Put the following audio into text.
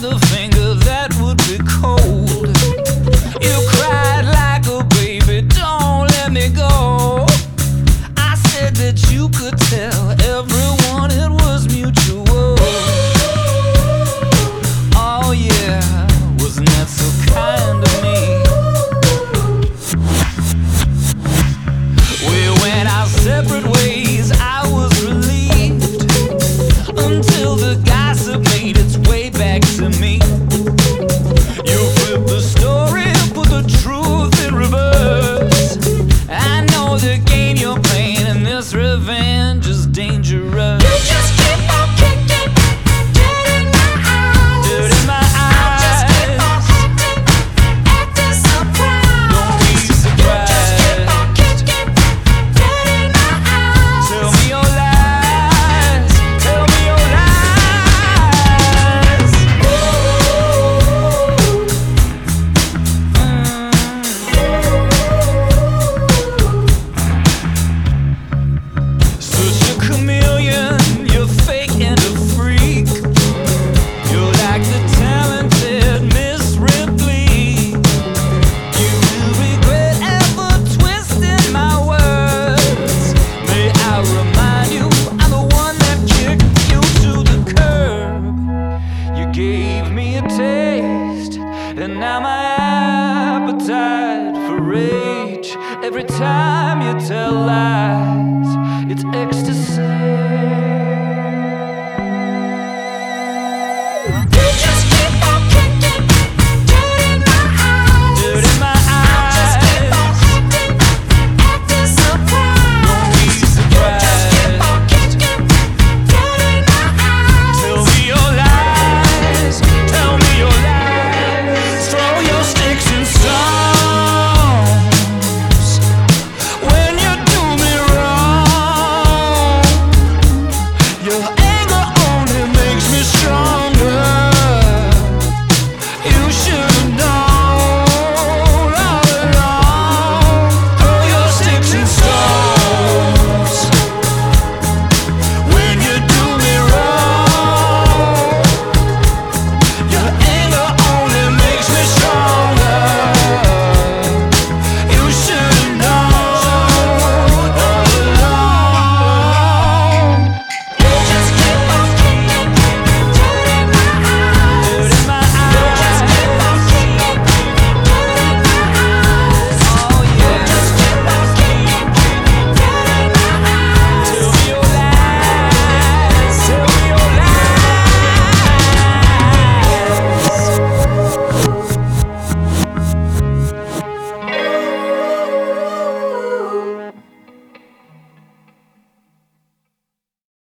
the finger that would be cold. You cried like a baby, don't let me go. I said that you could tell everyone it was mutual. Oh yeah, wasn't that so kind of me? We went our separate ways, I was relieved, until the gossip made its way back to me. You flipped the story, put the truth in reverse. I know the game you're playing, and this revenge is dangerous. You just keep on kicking dirt in my eyes. Dirt in my I'll just keep on acting surprised. Don't be surprised. You just keep on kicking dirt in my eyes. Tell me your lies, tell me your lies. Such a chameleon, you're fake and a freak. You're like the talented Miss Ripley. You will regret ever twisting my words. May I remind you, I'm the one that kicked you to the curb. You gave me a taste, and now my appetite for rage. Every time you tell lies,